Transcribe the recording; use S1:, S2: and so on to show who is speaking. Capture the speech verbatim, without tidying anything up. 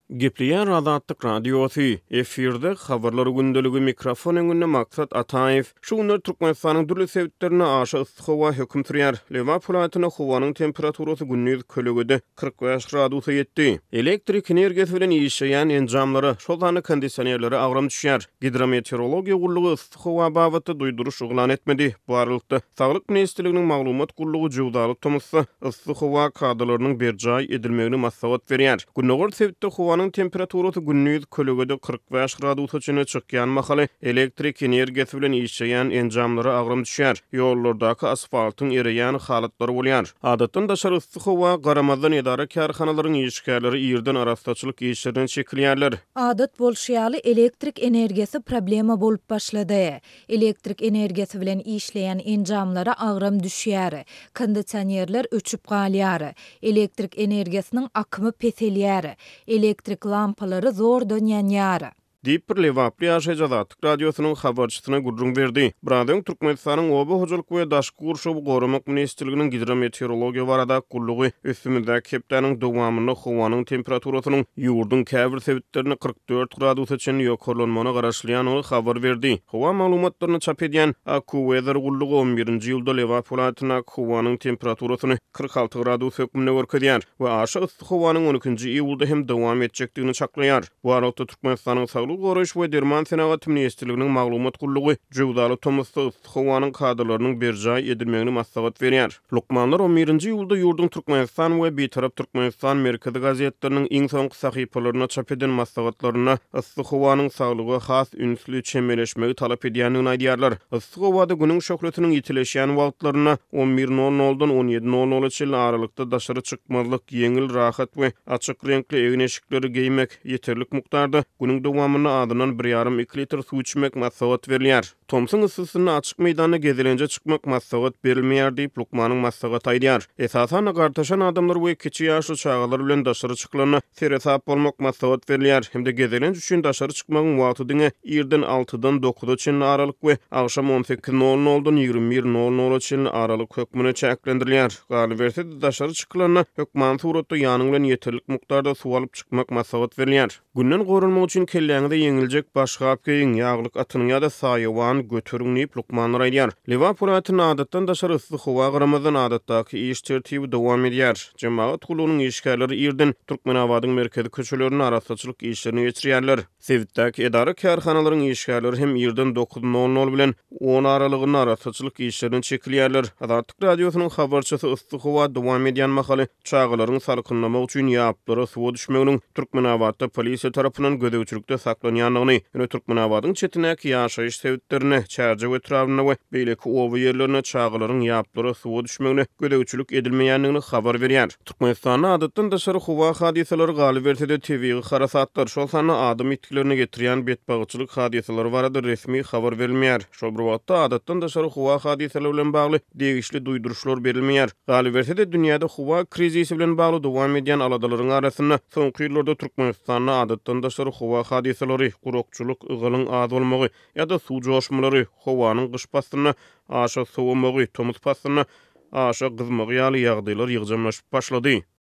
S1: Gepliýän Azatlyk radiosu efirde habarlary gündeligi mikrofon öňünde maksat Ataýew şuňlar Türkmenistanyň dürli sebitlerine aşa yssyk hawa hökm sürýär. Lewa polatyna howanyň temperaturasy gündüz kölegede kırk beş gradusa ýetdi. Elektrik energiýasy bilen işleýän enjamlary, şol sany kondisionerleri agram düşýär. Hidrometeorologiýa gullugy yssyk hawa babatda duýduruş uglan etmedi. Bu aralykda Saglyk ministrliginiň maglumat gullugy jowdaly tomusy yssyk hawa kadrlarynyň berjaý edilmegini maslahat berýär. Günnäger sebitde howanyň temperaturasy gündüz kölegede kırk beş gradusa çyna çykýan mahaly elektrik energiýasy bilen işleýän enjamlary agram düşýär. Ýollardaky asfaltyň ereýän halatlary bolýar. Adatdan daşary yssyk hawa garamazdan edara karhanalaryň işgärleri ýerden arastaçylyk işlerden çekilýärler.
S2: Adat bolşýaly elektrik energiýasy problema bolup başlady. Elektrik energiýasy bilen işleýän enjamlara agram düşýär. Kondisionerler öçüp galýar. Elektrik energiýasynyň akymy peselýär. Elektrik lampalary zor dönýänýär.
S1: Diýip bir lewaply Azatlyk radiosynyň habarçysyna gurrun berdi. Buradan Türkmenistanyň Oba hojalyk we daşky gurşuby goramak ministrliginiň hidrometeorologiýa barada gullugy üstümizde hepdeniň dowamyny howanyň temperaturasynyň ýurdun käbir sebitlerini kırk dört gradusa çyn ýokarlanmagyna garaşlýan habar berdi. Howa maglumatlaryny çap edýän AccuWeather gullugy on birinji ýylda lewap polatyna howanyň temperaturasyny kırk alty gradus hökmüne görkezýär we aşağı yssyk howanyň on ikinji ýylda hem dowam etjekdigini çaklaýar. Bu arada Türkmenistanyň Goruş we Derman Senagat ministrliginiň maglumat gullugy jowdaly tomusy howanyň kadrlarynyň berjaý edilmegini maslahat berýär. Lukmanlar on birinji ýylda ýurdun Türkmenistan we betarap Türkmenistan merkezi gazetleriniň iň soňky sahypalaryna çap eden maslahatlaryna yssyk howanyň saglygy has ünsli çemeleşmegi talap edýändigini aýdýarlar. Yssyk howada günüň şöhretiniň ýitileşýän wagtlaryna on bir nol noldan on ýedi nol nol çyl aralykda daşary çykmazlyk, ýeňil rahat we açyk renkli egin eşikleri giymek ýeterlik mukdarda günüň dowamyny adynan bir ýarym iki litr suw içmek maslahat berilýär. Tomsun ıssysyny açyk meýdana gezilenje çykmak maslahat berilmeýär diýip Lukmanyň maslahat aýdýar. Esasany gartaşan adamlar we kiçi ýaşly çagalar bilen daşary çyklanyna seresap bolmak maslahat berilýär. Hemde gezilenje üçin daşary çykmagyň wagty diňe ýerden altydan dokuza çyn aralyk we agşam on sekiz nol noldan ýygrimi bir nol nol çyn aralyk hökmüne çäklendirilýär. Galy berse daşary çyklanyna hökman suratda ýanyň bilen ýeterlik mukdarda suw alyp çykmak maslahat berilýär. Günden gorulmak üçin kelläňde ýeňiljek başgap keýin ýaglyk atynyň ýa-da saýawan götürüňnip Lukmanlar aýdýar. Lewa polatyny adatdan daşary yssyk howa garamazdan adatdaky iş tertibi dowam edýär. Jemaat gulunyň işgärleri ýerden Türkmenabadyň merkezi köçelerini arastaçylyk işlerini geçirýärler. Sebitdäki edara karhanalaryň işgärleri hem ýerden dokuz nol nol bilen on aralygyny arastaçylyk işlerini çekilýärler. Azatlyk radiosynyň habarçysy yssyk howa dowam edýän mahaly çagalaryň salkynlamak üçin ýaplara suwa düşmeginiň Türkmenabadda polisiýa tarapyndan gödäwçilikde saklanýanlygyny, ýöne Türkmenabadyň çetinäki ýaşaýyş sebitlerine, çärje we trawyna we beýleki owa ýerlerine çagalaryň ýaplara suwa düşmegine gödäwçilik edilmeýändigini habar berýär. Türkmenistanyň adatdan daşary howa hadiseleri galy bersede tebii harasatlar, şol sany adam itkilerine getirýän betbagyçylyk hadiseleri barada resmi habar berilmeýär. Şol bir wagtda adatdan daşary howa hadiseleri bilen bagly degişli duýduruşlar berilmeýär. Galy bersede dünýäde howa krizisi bilen bagly dowam edýän aladalaryň arasynda soňky ýyllarda Türkmenistanyň adatdan daşary howa hadiseleri, gurukçuluk, ygylyň az bolmagy ýa-da suw joşmalary, howanyň gyş pastyna aşa sowamagy, tomuz pastyna aşa gyzmagy ýaly ýagdaýlar ýygramlaşyp başlady.